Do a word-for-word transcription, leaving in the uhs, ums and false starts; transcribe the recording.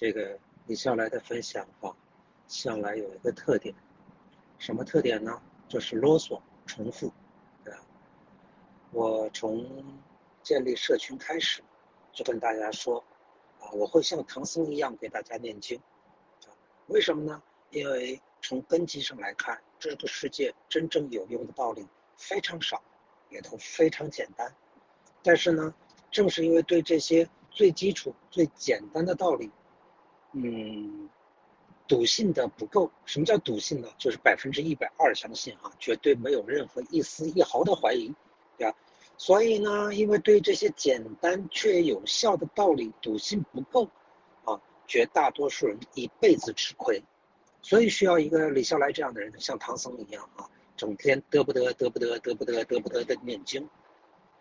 这个李笑来的分享啊，向来有一个特点，什么特点呢？就是啰嗦、重复，对吧？我从建立社群开始，就跟大家说，啊，我会像唐僧一样给大家念经，啊，为什么呢？因为从根基上来看，这个世界真正有用的道理非常少，也都非常简单。但是呢，正是因为对这些最基础、最简单的道理，嗯，笃信的不够。什么叫笃信呢？就是百分之一百二相信啊，绝对没有任何一丝一毫的怀疑，对吧？所以呢，因为对这些简单却有效的道理笃信不够啊，绝大多数人一辈子吃亏。所以需要一个李笑来这样的人，像唐僧一样啊，整天嘚不得嘚不得嘚不得嘚不得的念经